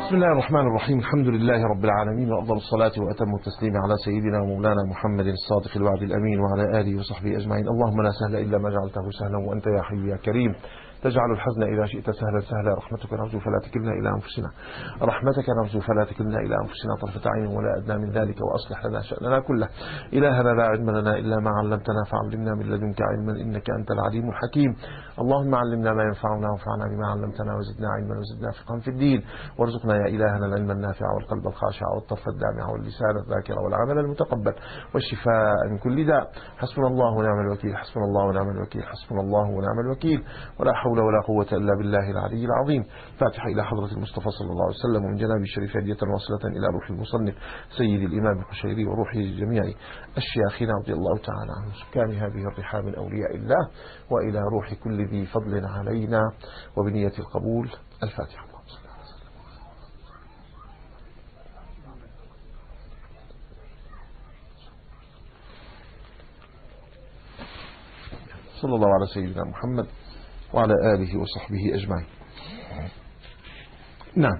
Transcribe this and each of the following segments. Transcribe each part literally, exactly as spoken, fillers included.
بسم الله الرحمن الرحيم. الحمد لله رب العالمين، وأفضل الصلاة وأتم التسليم على سيدنا ومولانا محمد الصادق الوعد الأمين وعلى آله وصحبه أجمعين. اللهم لا سهل إلا ما جعلته سهلا، وأنت يا حي يا كريم تجعل الحزن إذا شئت سهلا سهلا. رحمتك نرجو فلا تكلنا إلى أنفسنا رحمتك نرجو فلا تكلنا إلى أنفسنا طرفة عين ولا أدنى من ذلك، وأصلح لنا شأننا كله. إلهنا لا علم لنا إلا ما علمتنا، فعلمنا من لدنك علما إنك أنت العليم الحكيم. اللهم علمنا ما ينفعنا وانفعنا بما علمتنا، وزدنا علما وزدنا فقها في الدين، وارزقنا يا إلهنا العلم النافع والقلب الخاشع والطرف الدامع واللسان الذاكر والعمل المتقبل والشفاء من كل داء. حسبنا الله ونعم الوكيل، حسبنا الله ونعم الوكيل، حسبنا الله ونعم الوكيل، ولا حول ولا قوة إلا بالله العلي العظيم. فاتحة إلى حضرة المصطفى صلى الله عليه وسلم، ومن جناب الشريف هدية واصلة إلى روح المصنف سيد الإمام القشيري وروح جميع الشياخين رضي الله تعالى عنهم، سكان هذه الرحاب من أولياء الله، وإلى روح كل ذي فضل علينا، وبنية القبول. الفاتحة. صلى الله على سيدنا محمد وعلى آله وصحبه أجمعين. نعم،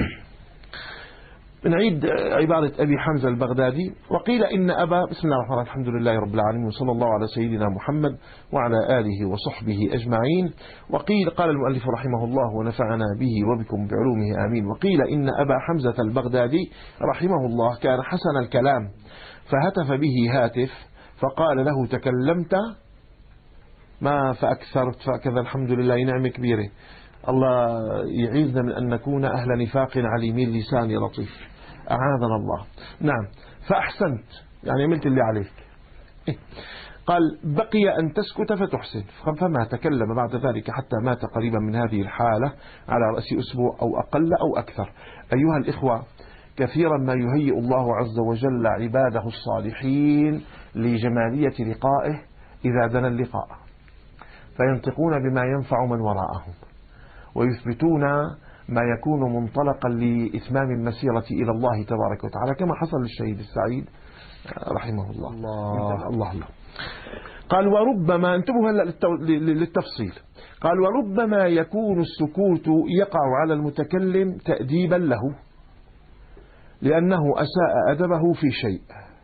بنعيد عبارة أبي حمزة البغدادي. وقيل إن أبا بسم الله الرحمن الرحيم، الحمد لله رب العالمين، وصلى الله على سيدنا محمد وعلى آله وصحبه أجمعين. وقيل قال المؤلف رحمه الله ونفعنا به وبكم بعلومه آمين. وقيل إن أبا حمزة البغدادي رحمه الله كان حسن الكلام، فهتف به هاتف فقال له تكلمت ما فأكثرت فكذا. الحمد لله نعمة كبيرة، الله يعيذنا من أن نكون أهل نفاق عليمين لسان لطيف، أعاذنا الله. نعم، فأحسنت يعني عملت اللي عليك. قال بقي أن تسكت فتحسن، فما تكلم بعد ذلك حتى مات قريبا من هذه الحالة على رأس أسبوع أو أقل أو أكثر. أيها الإخوة، كثيرا ما يهيئ الله عز وجل عباده الصالحين لجمالية لقائه إذا دنا اللقاء، فينطقون بما ينفع من وراءهم، ويثبتون ما يكون منطلقا لإتمام المسيرة إلى الله تبارك وتعالى، كما حصل للشهيد السعيد رحمه الله. الله الله, الله. قال وربما، انتبهوا هلا للتفصيل، قال وربما يكون السكوت يقع على المتكلم تأديبا له لأنه أساء أدبه في شيء.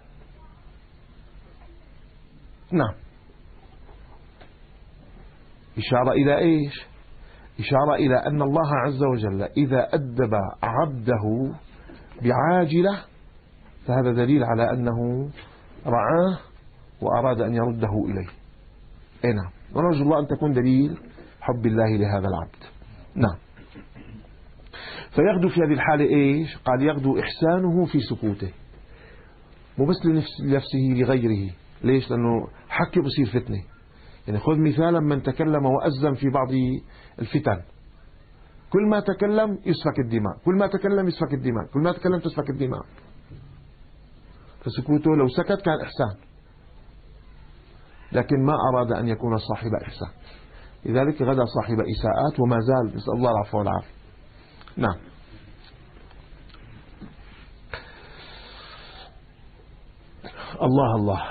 نعم، إشارة إلى إيش؟ إشارة إلى أن الله عز وجل إذا أدب عبده بعاجلة فهذا دليل على أنه رعاه وأراد أن يرده إليه. أي نعم، ونرجو الله أن تكون دليل حب الله لهذا العبد. نعم، فيغدو في هذه الحالة إيش؟ قال يغدو إحسانه في سكوته، مو بس لنفسه لغيره. ليش؟ لأنه حكي بصير فتنة. يعني خذ مثالا من تكلم وأزم في بعض الفتن، كل ما تكلم يسفك الدماء، كل ما تكلم يسفك الدماء، كل ما تكلم تسفك الدماء. فسكوته لو سكت كان إحسان، لكن ما أراد أن يكون صاحب إحسان، لذلك غدا صاحب إساءات وما زال، نسأل الله العفو والعافية. نعم. الله الله.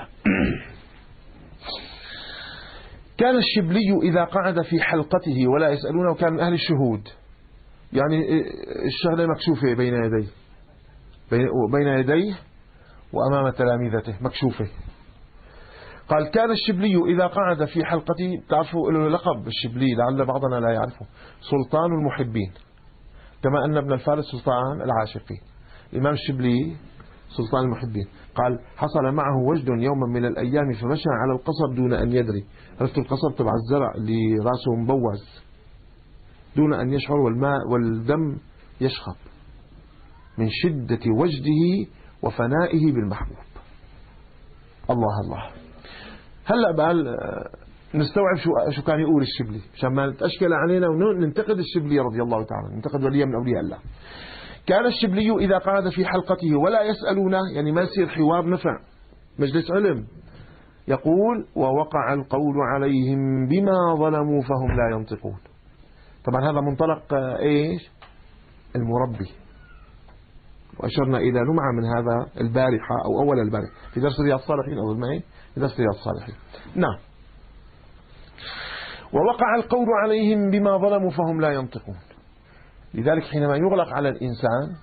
كان الشبلي إذا قعد في حلقته ولا يسألونه كان من أهل الشهود، يعني الشغلة مكشوفة بين يديه بين يديه وأمام تلاميذته مكشوفة. قال كان الشبلي إذا قعد في حلقته، تعرفوا له لقب الشبلي لعل بعضنا لا يعرفه، سلطان المحبين، كما أن ابن الفارس سلطان العاشقين. الإمام الشبلي سلطان المحبين. قال حصل معه وجد يوما من الأيام فمشى على القصب دون أن يدري. عرفت القصب تبع الزرع اللي راسه مبوز، دون أن يشعر، والماء والدم يشخب من شدة وجده وفنائه بالمحبوب. الله الله. هلأ بقى نستوعب شو شو كان يقول الشبلي عشان ما نتأشكل علينا وننتقد الشبلي رضي الله تعالى، ننتقد ولي من أولياء الله. كان الشبلي إذا قعد في حلقته ولا يسألونه، يعني ما يصير حوار نفع مجلس علم، يقول ووقع القول عليهم بما ظلموا فهم لا ينطقون. طبعا هذا منطلق إيش؟ المربي، وأشرنا إلى لمعة من هذا البارحة أو أول البارحة في درس رياض الصالحين أو المعين في درس رياض الصالحين. نعم. ووقع القول عليهم بما ظلموا فهم لا ينطقون. لذلك حينما يغلق على الإنسان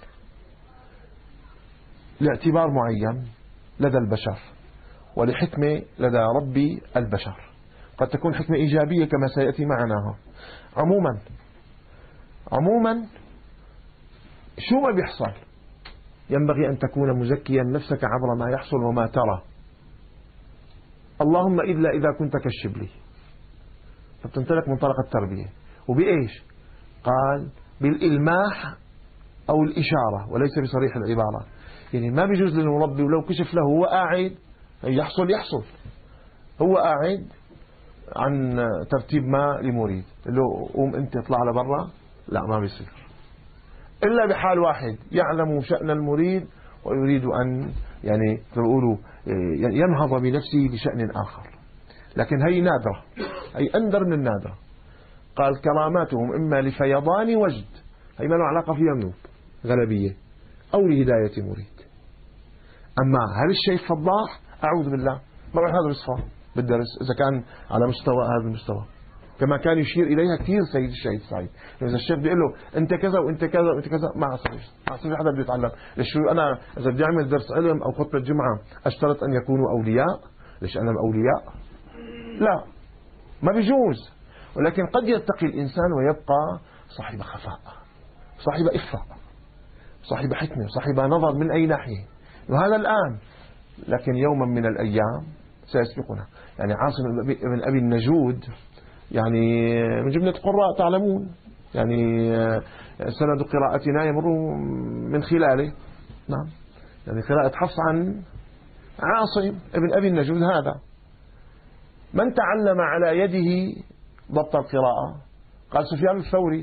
لاعتبار معين لدى البشر ولحكمة لدى ربي البشر، قد تكون حكمة إيجابية كما سيأتي معنا. عموما عموما شو ما بيحصل ينبغي أن تكون مزكيا نفسك عبر ما يحصل وما ترى. اللهم إلا إذا كنت كالشبلي، فبتنطلق منطلق التربية. وبإيش؟ قال بالإلماح أو الإشارة وليس بصريح العبارة. يعني ما بيجوز للمربي ولو كشف له هو قاعد يحصل يحصل هو قاعد عن ترتيب ما لمريد له قوم أنت اطلع لبرا، لا ما بيصير إلا بحال واحد يعلم شأن المريد ويريد أن يعني تقولوا ينهض بنفسه لشأن آخر، لكن هي نادرة، هي أندر من النادرة. قال كراماتهم إما لفيضان وجد، هي ما له علاقة فيها منوب غلبية أو لهداية مريد. أما هل الشيء فضاح؟ أعوذ بالله ما بعرف هذا بصفة بالدرس إذا كان على مستوى هذا المستوى، كما كان يشير إليها كثير سيد الشهيد سعيد. إذا الشيخ بيقول له أنت كذا وأنت كذا وأنت كذا ما عصير ما عصير حدا بده يتعلم. ليش أنا إذا بدي أعمل درس علم أو خطبة جمعة أشترط أن يكونوا أولياء؟ ليش أنا أولياء؟ لا ما بيجوز. ولكن قد يتقي الإنسان ويبقى صاحب خفاء، صاحب إخفاء، صاحب حكمة، صاحب نظر من أي ناحية، وهذا الآن. لكن يوما من الأيام سيسبقنا. يعني عاصم بن أبي النجود يعني من جملة قراء تعلمون، يعني سند قراءتنا يمر من خلاله. نعم يعني قراءة حفص عن عاصم بن أبي النجود. هذا من تعلم على يده ضبط القراءة؟ قال سفيان الثوري.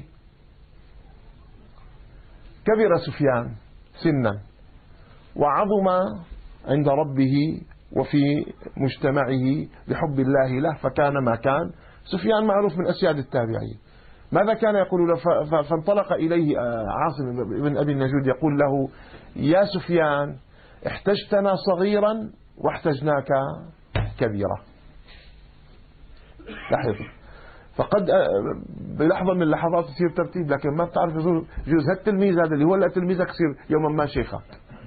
كبر سفيان سنا وعظم عند ربه وفي مجتمعه بحب الله له فكان ما كان. سفيان معروف من أسياد التابعين. ماذا كان يقول له؟ فانطلق إليه عاصم بن أبي النجود يقول له يا سفيان احتجتنا صغيرا واحتجناك كبيرا. لاحظ، فقد بلحظة من اللحظات تصير ترتيب، لكن ما بتعرف جوز هالتلميذ هذا اللي هو لا تلميذك يصير يوما ما شيخك.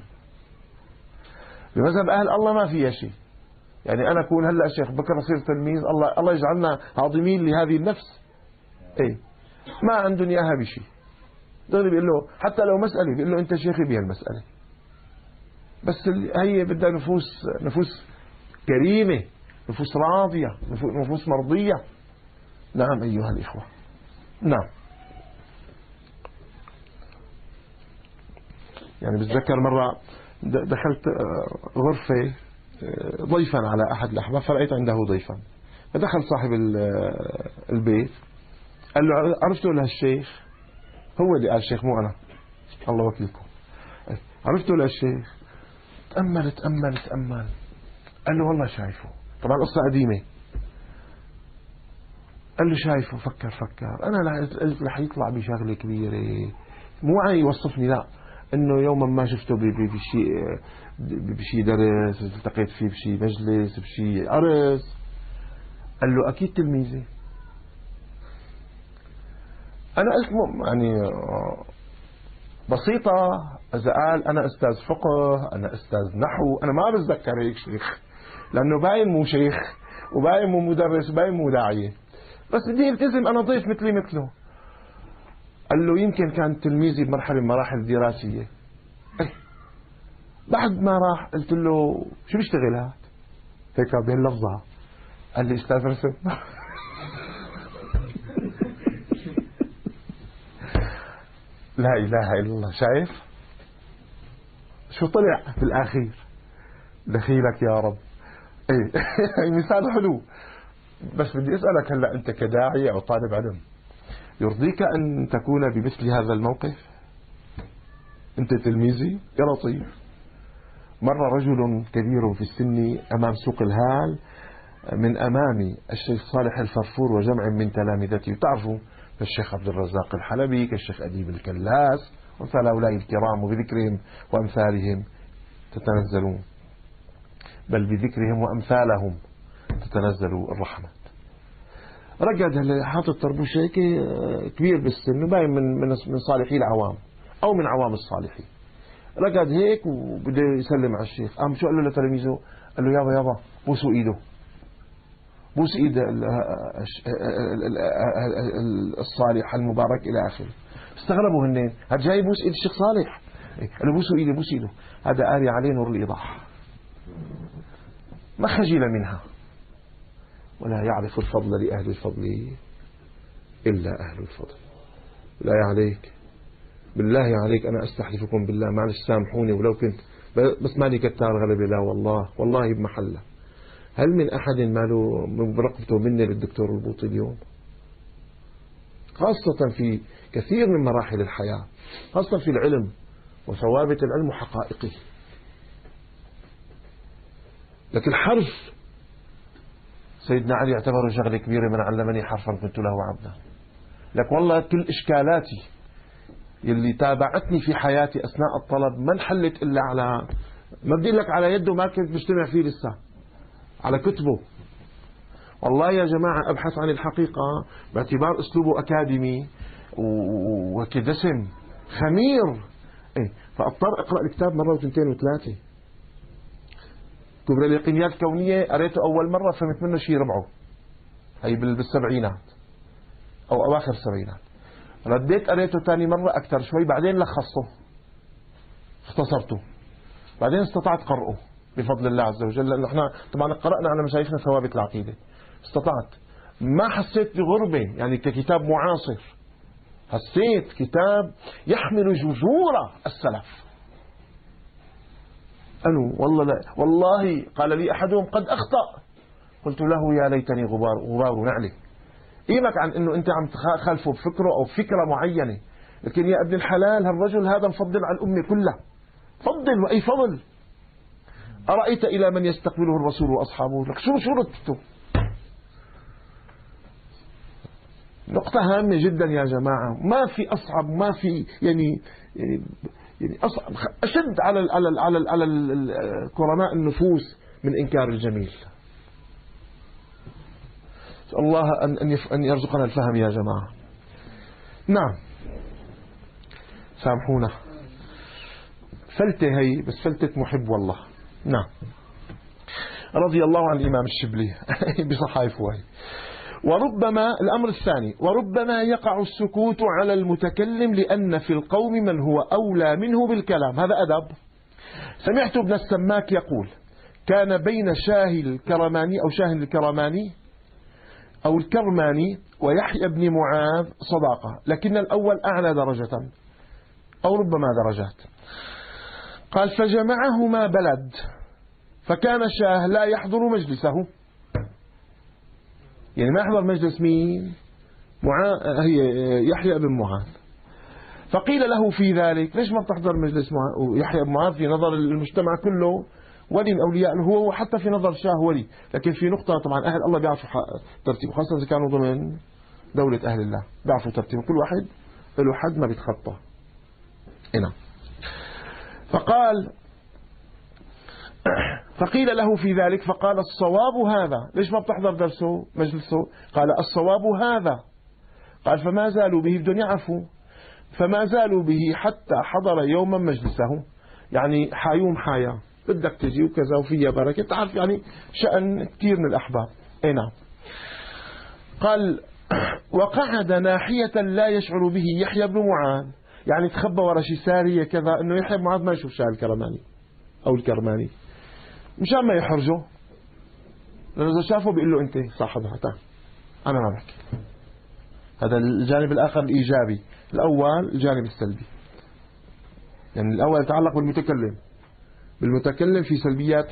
بمذهب أهل الله ما فيها شيء. يعني أنا أكون هلأ شيخ بكرة أصير تلميذ، الله الله يجعلنا هاضمين لهذه النفس. إيه ما عندهم إياها بشيء. دغري بيقول له حتى لو مسألة بيقول له أنت شيخي بها المسألة. بس هي بدها نفوس نفوس كريمة، نفوس راضية، نفوس مرضية. نعم أيها الإخوة. نعم يعني بتذكر مرة دخلت غرفة ضيفا على أحد الأحباب فرأيت عنده ضيفا، فدخل صاحب البيت قال له عرفتوا لهالشيخ؟ هو اللي قال الشيخ مو أنا، الله وكيلكم. عرفتوا لهالشيخ؟ تأمل تأمل تأمل قال له والله شايفه. طبعا قصة قديمة. قال له شايفه. فكر فكر أنا قلت رح يطلع بشغلة كبيرة، مو عاي يوصفني، لا انه يوما ما شفته بشيء بشيء درس التقيت فيه بشيء مجلس بشيء عرس. قال له اكيد تلميذي. انا قلت يعني بسيطة، اذا قال انا استاذ فقه انا استاذ نحو انا ما بتذكر هيك شيخ، لانه باين مو شيخ وباين مو مدرس وباين مو داعية، بس بدي التزم انا ضيف مثلي مثله. قال له يمكن كان تلميذي بمرحلة من مراحل الدراسية. بعد ما راح قلت له شو بيشتغل هاد؟ هيك بهاللفظة. قال لي استاذ رسم. لا اله الا الله. شايف شو طلع في الاخير؟ دخيلك يا رب. ايه مثال حلو. بس بدي اسالك هلا انت كداعي او طالب علم يرضيك أن تكون بمثل هذا الموقف؟ أنت تلميذي يا لطيف. مر رجل كبير في السن أمام سوق الهال من أمام الشيخ صالح الفرفور وجمع من تلامذته، تعرفوا كالشيخ عبد الرزاق الحلبي كالشيخ أديب الكلاس وأمثال هؤلاء الكرام، وبذكرهم وأمثالهم تتنزلون، بل بذكرهم وأمثالهم تتنزل الرحمة. رقد حاطط طربوش هيك كبير بالسن وباين من من من صالحي العوام أو من عوام الصالحين. رقد هيك وبده يسلم على الشيخ، قام شو قال له لتلاميذه؟ قال له يابا يابا بوسوا إيده، بوس إيد الصالح المبارك إلى آخره. استغربوا هنين، هذا جاي بوس إيد الشيخ صالح، قال له بوسوا إيده بوس إيده. هذا آري عليه نور الإيضاح، ما خجل منها. ولا يعرف الفضل لأهل الفضل إلا أهل الفضل. لا عليك بالله عليك، أنا أستحلفكم بالله، معلش سامحوني ولو كنت بس مالي كتار غلبي، لا والله والله بمحله. هل من أحد ماله برقبته مني للدكتور البوطي اليوم؟ خاصة في كثير من مراحل الحياة، خاصة في العلم وثوابت العلم وحقائقه. لكن الحرف سيدنا علي اعتبره شغلة كبيرة، من علمني حرفا كنت له عبدا. لك والله كل إشكالاتي يلي تابعتني في حياتي أثناء الطلب ما انحلت إلا على، ما بدي لك على يده، ما كنت مجتمع فيه لسه، على كتبه. والله يا جماعة أبحث عن الحقيقة باعتبار أسلوبه أكاديمي وكدسم خمير، إيه، فأضطر أقرأ الكتاب مرة وثنتين وثلاثة. كبرى اليقينيات الكونية قريته أول مرة فهمت منه شيء ربعه، هي بالسبعينات أو أواخر السبعينات. رديت قريته ثاني مرة أكثر شوي، بعدين لخصته اختصرته، بعدين استطعت قرأه بفضل الله عز وجل، لأنه احنا طبعا قرأنا على مشايخنا ثوابت العقيدة، استطعت. ما حسيت بغربة، يعني ككتاب معاصر حسيت كتاب يحمل جذور السلف. أنو والله لا والله قال لي أحدهم قد أخطأ، قلت له يا ليتني غبار غبار نعلي. إيمك عن أنه أنت عم تخالفه بفكره أو فكرة معينة، لكن يا ابن الحلال هالرجل هذا مفضل على الأمة كلها، فضل وأي فضل. أرأيت إلى من يستقبله الرسول وأصحابه؟ لك شو شو رتبته؟ نقطة هامة جدا يا جماعة، ما في أصعب، ما في يعني يعني, يعني أصعب أشد على ال على ال على ال على كرماء النفوس من إنكار الجميل. الله أن أن يرزقنا الفهم يا جماعة. نعم سامحونا، فلتة هي بس فلتة محب والله. نعم رضي الله عن الإمام الشبلي بصحائفه هي. وربما الأمر الثاني، وربما يقع السكوت على المتكلم لأن في القوم من هو أولى منه بالكلام. هذا أدب. سمعت ابن السماك يقول: كان بين شاهي الكرماني أو شاهن الكرماني أو الكرماني ويحيى بن معاذ صداقة، لكن الأول أعلى درجة أو ربما درجات. قال: فجمعهما بلد، فكان شاه لا يحضر مجلسه، يعني ما يحضر مجلس مين؟ معاذ، هي يحيى بن معاذ. فقيل له في ذلك: ليش ما بتحضر مجلس يحيى بن معاذ؟ في نظر المجتمع كله ولي من أولياء هو، وحتى في نظر شاه ولي، لكن في نقطة طبعا أهل الله بيعرفوا ترتيبه، خاصة إذا كانوا ضمن دولة أهل الله بيعرفوا ترتيبه، كل واحد له حد ما بيتخطى. هنا فقال: فقيل له في ذلك فقال: الصواب هذا. ليش ما بتحضر درسه مجلسه؟ قال: الصواب هذا. قال: فما زالوا به، بدهم يعرفوا، فما زالوا به حتى حضر يوما مجلسه، يعني حايوم حايا بدك تجي وكذا وفيها بركة، تعرف يعني شأن كثير من الأحباب. اي نعم. قال: وقعد ناحية لا يشعر به يحيى بن معاذ، يعني تخبى ورا شي سارية كذا، انه يحيى بن معاذ ما يشوف شاه الكرماني او الكرماني، مشان ما يحرجه، لأنه إذا شافه بيقول له أنت صاحبها، تعال أنا ما بحكي. هذا الجانب الآخر الإيجابي. الأول الجانب السلبي، يعني الأول يتعلق بالمتكلم، بالمتكلم في سلبيات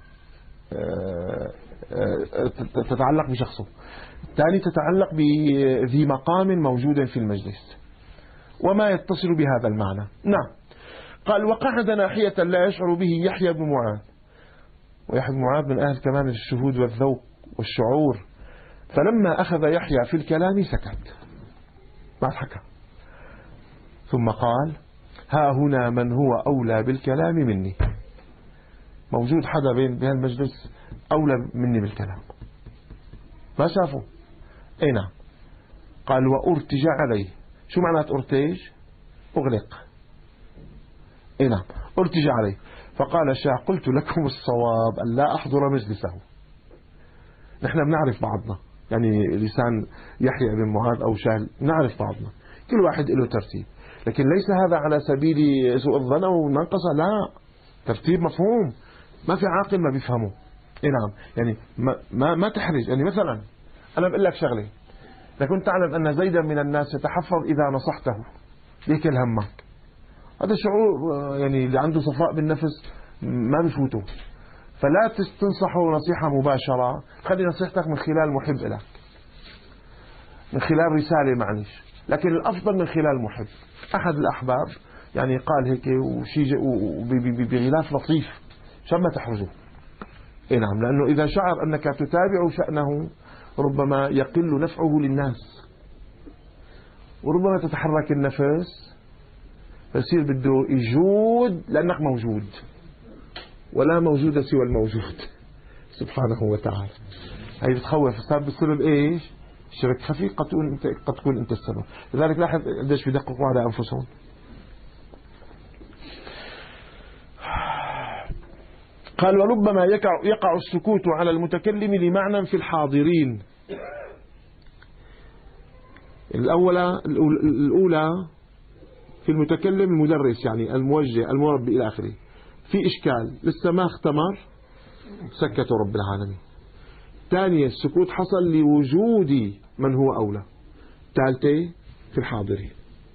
تتعلق بشخصه. الثاني تتعلق بذي مقام موجود في المجلس وما يتصل بهذا المعنى. نعم. قال: وقعد ناحية لا يشعر به يحيى بن معاذ، ويحيى بن معاذ من أهل كمان الشهود والذوق والشعور. فلما أخذ يحيى في الكلام سكت، ما حكى، ثم قال: ها هنا من هو أولى بالكلام مني. موجود حدا بين بهالمجلس أولى مني بالكلام، ما شافه، اي نعم. قال وأرتج عليه. شو معنات أرتج؟ أغلق. اي نعم، أرتج عليه. فقال الشاه قلت لكم الصواب أن لا أحضر مجلسه. نحن بنعرف بعضنا، يعني لسان يحيى بن معاذ أو شاه نعرف بعضنا، كل واحد له ترتيب، لكن ليس هذا على سبيل سوء الظن والمنقصة، لا، ترتيب مفهوم، ما في عاقل ما بيفهمه. اي نعم، يعني ما, ما, ما تحرج. يعني مثلا أنا بقول لك شغلة، لكن تعلم أن زيدا من الناس يتحفظ إذا نصحته ليكل همك. هذا شعور يعني اللي عنده صفاء بالنفس ما بفوته. فلا تنصحه نصيحة مباشرة، خلي نصيحتك من خلال محب لك، من خلال رسالة معلش، لكن الأفضل من خلال محب. أحد الأحباب يعني قال هيك وشيء بغلاف لطيف عشان ما تحرجه. إيه نعم، لأنه إذا شعر أنك تتابع شأنه ربما يقل نفعه للناس، وربما تتحرك النفس فيصير بده يجود لأنك موجود، ولا موجود سوى الموجود سبحانه وتعالى. هي بتخوف، صار بسبب ايش؟ شرك خفي، قد تكون انت قد تكون انت السبب. لذلك لاحظ قديش بيدققوا على انفسهم. قال وربما يقع يقع السكوت على المتكلم لمعنى في الحاضرين. الأولى الأولى في المتكلم المدرس، يعني الموجه المربي إلى آخره، في إشكال لسه ما اختمر، سكتوا رب العالمين. ثانية السكوت حصل لوجود من هو أولى. ثالثة في الحاضرين.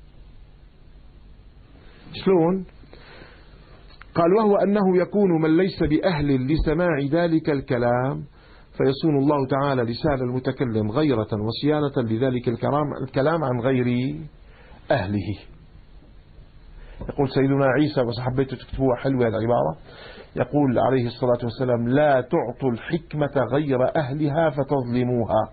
شلون؟ قال وهو أنه يكون من ليس بأهل لسماع ذلك الكلام، فيصون الله تعالى لسان المتكلم غيرة وصيانة لذلك الكلام عن غير أهله. يقول سيدنا عيسى، بس حبيت تكتبوها حلوة العبارة، يقول عليه الصلاة والسلام لا تعطوا الحكمة غير أهلها فتظلموها.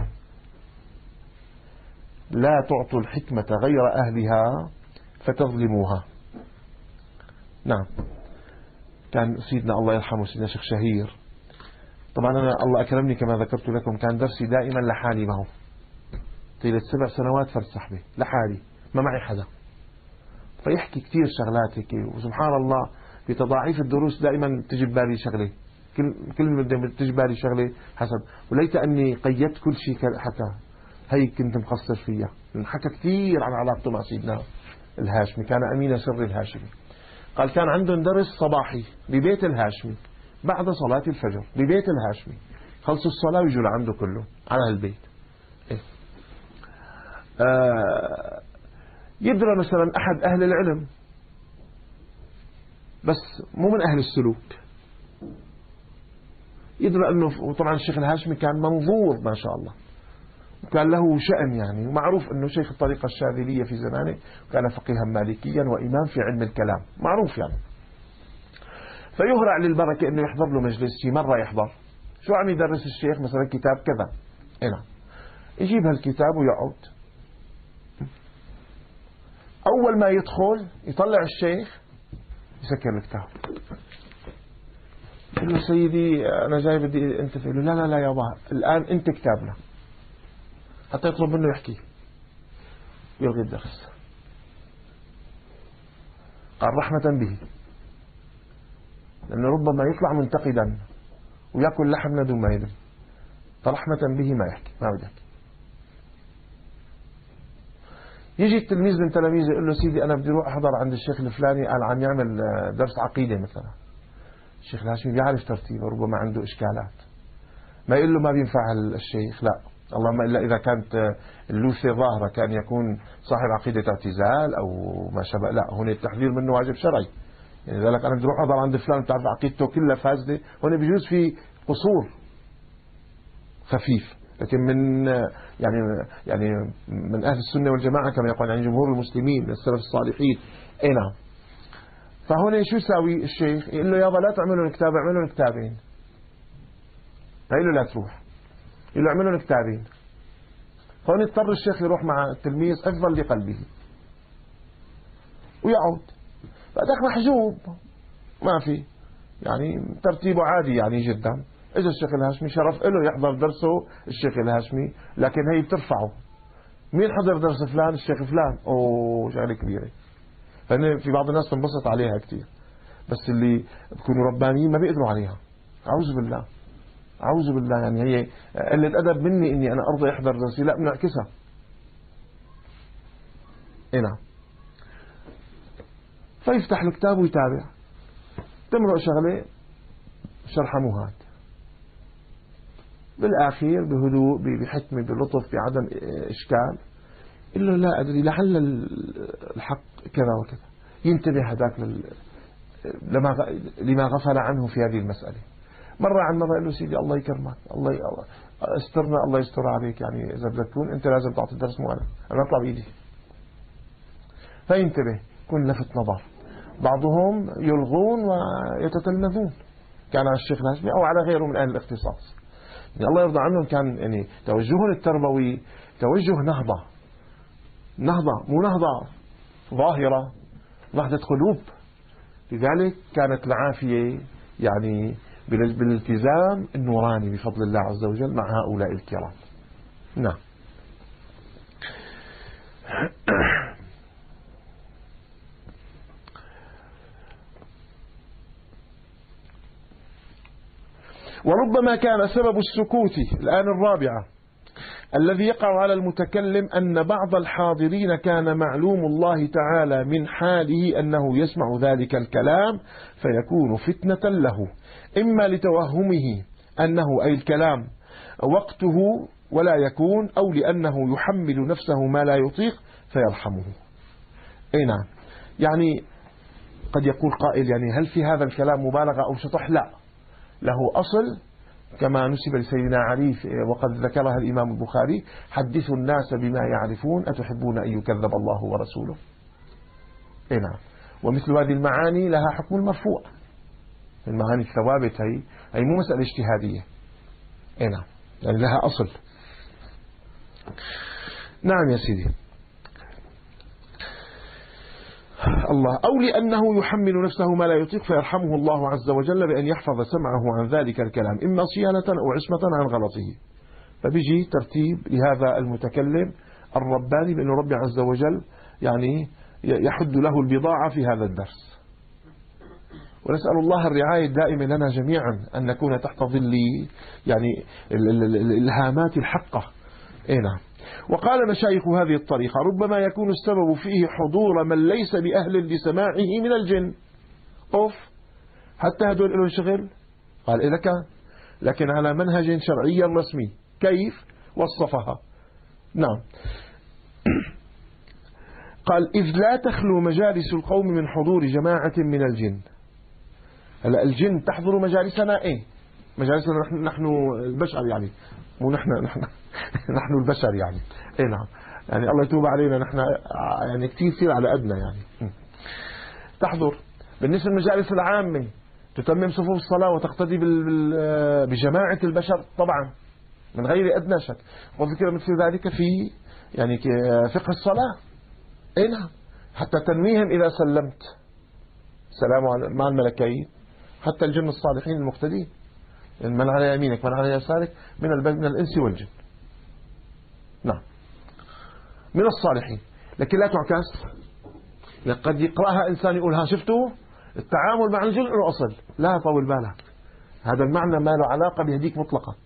لا تعطوا الحكمة غير أهلها فتظلموها. نعم، كان سيدنا الله يرحمه سيدنا شيخ شهير، طبعا أنا الله أكرمني كما ذكرت لكم، كان درسي دائما لحالي معه طيلة سبع سنوات فرد صحبة لحالي، ما معي حدا، فيحكي كتير شغلات هيك، وسبحان الله بتضاعيف الدروس دائما تجي ببالي شغله، كل كل تجي ببالي شغله حسب، وليت اني قيدت كل شيء حكى، هي كنت مقصر فيها. حكى كثير عن علاقته مع سيدنا الهاشمي، كان امين سر الهاشمي. قال كان عندهم درس صباحي ببيت الهاشمي بعد صلاة الفجر ببيت الهاشمي، خلصوا الصلاة ويجوا لعنده كله على البيت. إيه؟ آه يدرى مثلا أحد أهل العلم بس مو من أهل السلوك، يدرى أنه، وطبعا الشيخ الهاشمي كان منظور ما شاء الله، وكان له شأن يعني، ومعروف أنه شيخ الطريقة الشاذلية في زمانه، وكان فقيها مالكيا وإمام في علم الكلام معروف يعني. فيهرع للبركة أنه يحضر له مجلس، في مرة يحضر شو عم يدرس الشيخ مثلا كتاب كذا، هنا يجيب هالكتاب ويقعد، أول ما يدخل يطلع الشيخ يسكر الكتاب، يقول له سيدي أنا جاي بدي أنت، يقول له لا لا لا يابا الآن أنت كتابنا، حتى يطلب منه يحكي، يلغي الدرس. قال رحمة به، لأنه ربما يطلع منتقدا ويأكل لحم دون ما يدري، فرحمة به ما يحكي، ما بدك. يجي التلميذ من تلاميذه يقول له سيدي أنا بدي أروح أحضر عند الشيخ الفلاني، قال عم يعمل درس عقيدة مثلا. الشيخ الهاشمي بيعرف ترتيبه، ربما عنده إشكالات، ما يقول له ما بينفع الشيخ، لا، اللهم إلا إذا كانت اللوثة ظاهرة، كان يكون صاحب عقيدة اعتزال أو ما شابه، لا، هنا التحذير منه واجب شرعي. يعني ذلك أنا بدي أروح أحضر عند فلان بتعرف عقيدته كلها فاسدة، هنا بيجوز في قصور خفيف، لكن من يعني يعني من أهل السنة والجماعة كما يقول يعني جمهور المسلمين من السلف الصالحين. اي نعم. فهنا شو يساوي الشيخ؟ يقول له يابا لا تعملوا الكتاب، اعملوا الكتابين. فيقول له لا تروح، يقول له اعملوا الكتابين. فهنا يضطر الشيخ يروح مع التلميذ حفظا لقلبه ويقعد، بعدك محجوب ما في، يعني ترتيبه عادي يعني جدا، إجا الشيخ الهاشمي شرف له يحضر درسه الشيخ الهاشمي، لكن هي بترفعه. مين حضر درس فلان؟ الشيخ فلان. أوه شغلة كبيرة. فأنا في بعض الناس تنبسط عليها كتير، بس اللي بيكونوا ربانيين ما بيقدروا عليها. أعوذ بالله، أعوذ بالله. يعني هي قلة أدب مني إني أنا أرضى يحضر درسي، لا بنعكسها. إيه نعم. فيفتح الكتاب ويتابع، تمرق شغلة شرح مهاد، بالآخير بهدوء بحكمة بلطف بعدم إشكال إلا لا أدري لعل الحق كذا وكذا، ينتبه هذاك لما لما غفل عنه في هذه المسألة. مرة عن مرة قال له سيدي الله يكرمك، الله استرنا، الله يستر عليك، يعني إذا بدك تكون أنت لازم تعطي الدرس مو أنا، أنا أطلع بإيدي. فينتبه، يكون لفت نظر. بعضهم يلغون ويتتلمذون، كان على الشيخ الهاشمي أو على غيره من أهل الاختصاص. يعني الله يرضى عنهم كان يعني توجههم التربوي توجه نهضة، نهضة مو نهضة ظاهرة، نهضة قلوب. لذلك كانت العافية يعني بالالتزام النوراني بفضل الله عز وجل مع هؤلاء الكرام. نعم. وربما كان سبب السكوت الآن الرابعة الذي يقع على المتكلم أن بعض الحاضرين كان معلوم الله تعالى من حاله أنه يسمع ذلك الكلام فيكون فتنة له، إما لتوهمه أنه أي الكلام وقته ولا يكون، أو لأنه يحمل نفسه ما لا يطيق فيرحمه. أي نعم. يعني قد يقول قائل يعني هل في هذا الكلام مبالغة أو شطح؟ لا، له أصل كما نسب لسيدنا علي وقد ذكرها الإمام البخاري: حدثوا الناس بما يعرفون أتحبون أن يكذب الله ورسوله. إيه نعم. ومثل هذه المعاني لها حكم المرفوع، المعاني الثوابت هي هي مو مسألة اجتهادية. إيه نعم، يعني لها أصل. نعم يا سيدي. الله. أو لأنه يحمل نفسه ما لا يطيق فيرحمه الله عز وجل بأن يحفظ سمعه عن ذلك الكلام، إما صيانة أو عصمة عن غلطه. فبيجي ترتيب لهذا المتكلم الرباني بأن ربي عز وجل يعني يحد له البضاعة في هذا الدرس. ونسأل الله الرعاية الدائمة لنا جميعا أن نكون تحت ظل يعني الإلهامات الحقة. إيه نعم. وقال مشايخ هذه الطريقة: ربما يكون السبب فيه حضور من ليس بأهل لسماعه من الجن. أوف، حتى هدول لهم شغل؟ قال إذا كان، لكن على منهج شرعي رسمي. كيف وصفها؟ نعم. قال: إذ لا تخلو مجالس القوم من حضور جماعة من الجن. هلا الجن تحضر مجالسنا إيه؟ مجالسنا نحن, نحن البشر يعني، مو نحن نحن نحن البشر يعني. اي نعم. يعني الله يتوب علينا، نحن يعني كثير كثير على قدنا يعني. تحضر. بالنسبة للمجالس العامة تتمم صفوف الصلاة وتقتدي بجماعة البشر طبعا من غير أدنى شك. وذكر مثل ذلك في يعني فقه الصلاة. اي نعم. حتى تنويهم إذا سلمت سلام مع الملكين، حتى الجن الصالحين المقتدين، من على يمينك من على يسارك من من الإنس والجن. نعم، من الصالحين. لكن لا تعكس. قد يقرأها إنسان يقول ها شفتوا التعامل مع الجن له أصل. لا طول بالك، هذا المعنى ما له علاقة بهديك مطلقة.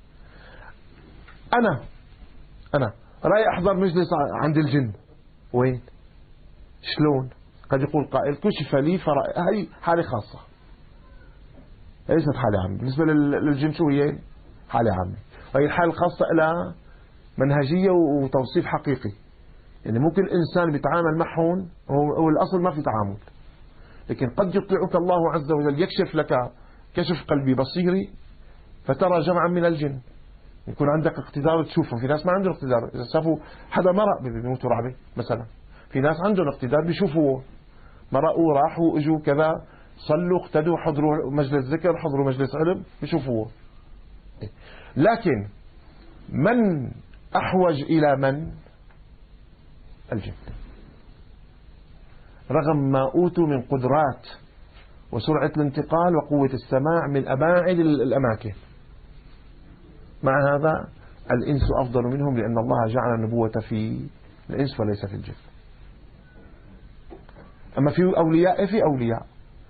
أنا أنا رأي أحضر مجلس عند الجن. وين؟ شلون؟ قد يقول قائل: كشف لي فرأي. هذه حالة خاصة، ليست حالة عامة. بالنسبة للجن شو هي؟ حالة عامة. وهي الحالة الخاصة لها منهجية وتوصيف حقيقي. يعني ممكن الإنسان بيتعامل معهم هو الأصل ما في تعامل، لكن قد يطلعك الله عز وجل يكشف لك كشف قلبي بصيري فترى جمعا من الجن، يكون عندك اقتدار تشوفهم. في ناس ما عندهم اقتدار، إذا شافوا حدا مرق بيموتوا رعبة مثلا. في ناس عندهم اقتدار بيشوفوا مرقوا راحوا اجوا كذا، صلوا اقتدوا حضروا مجلس ذكر حضروا مجلس علم بيشوفوه. لكن من أحوج إلى من؟ الجن، رغم ما أوتوا من قدرات وسرعة الانتقال وقوة السماع من أباعد الأماكن. مع هذا الإنس أفضل منهم، لأن الله جعل النبوة في الإنس وليس في الجن. أما في أولياء في أولياء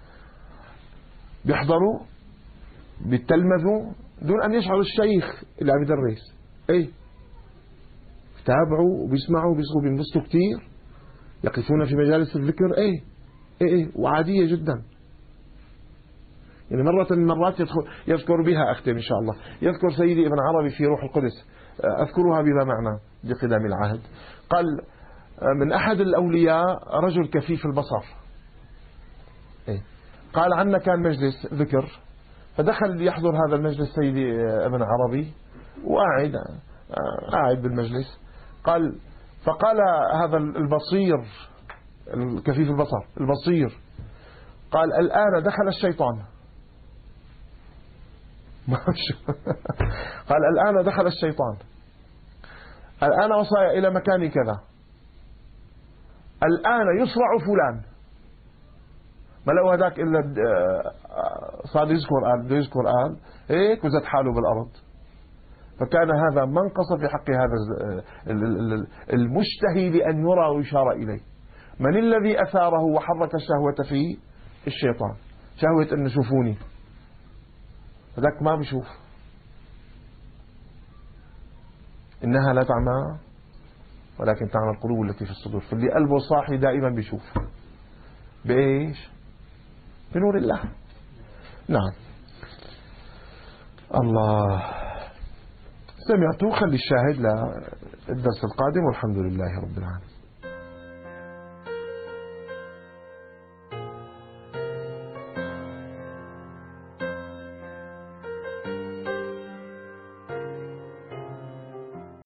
بيحضروا بيتلمذوا دون أن يشعروا الشيخ اللي عم يدرس، إيه بيتابعوا وبيسمعوا وبيصغوا بينبسطوا كتير، يقفون في مجالس الذكر، إيه إيه إيه وعادية جدا. يعني مرة من المرات يدخل يذكر بها أختم إن شاء الله، يذكر سيدي ابن عربي في روح القدس، أذكرها بلا معنى بقدام العهد، قال من أحد الأولياء رجل كفيف البصر، إيه؟ قال عنا كان مجلس ذكر، فدخل يحضر هذا المجلس سيدي ابن عربي وقاعد قاعد بالمجلس، قال فقال هذا البصير الكفيف البصر البصير قال الآن دخل الشيطان. قال الآن دخل الشيطان، الآن وصل إلى مكان كذا، الآن يصرع فلان، ما لو هذاك إلا صار يذكر قال بده يذكر قال هيك وزاد حاله بالأرض. فكان هذا منقص في حق هذا المشتهي بأن يرى ويشار إليه. من الذي أثاره وحرك الشهوة فيه؟ الشيطان، شهوة أن يشوفوني، هذاك ما بيشوف، إنها لا تعمى ولكن تعمى القلوب التي في الصدور. فاللي قلبه صاحي دائما بيشوف بإيش؟ بنور الله. نعم. الله. سمعتوا، خلي الشاهد للدرس القادم، والحمد لله رب العالمين.